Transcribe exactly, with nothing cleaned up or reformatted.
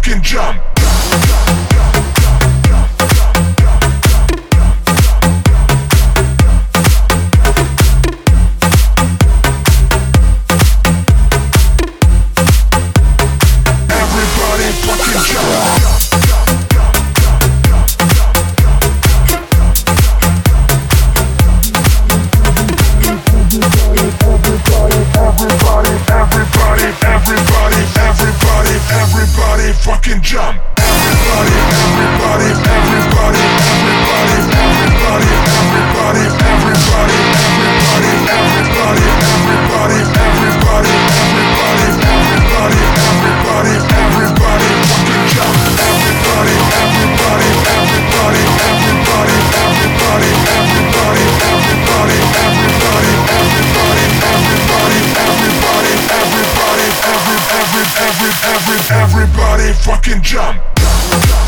fucking jump. Everybody fucking jump. Everybody fucking jump. Everybody, everybody, everybody, everybody, everybody, everybody, everybody, everybody, everybody, everybody, everybody, everybody, everybody, everybody, everybody fucking jump. Everybody, everybody, everybody, everybody, everybody, everybody, everybody, everybody, everybody, everybody, everybody, everybody, every, every, every, every, everybody fucking jump.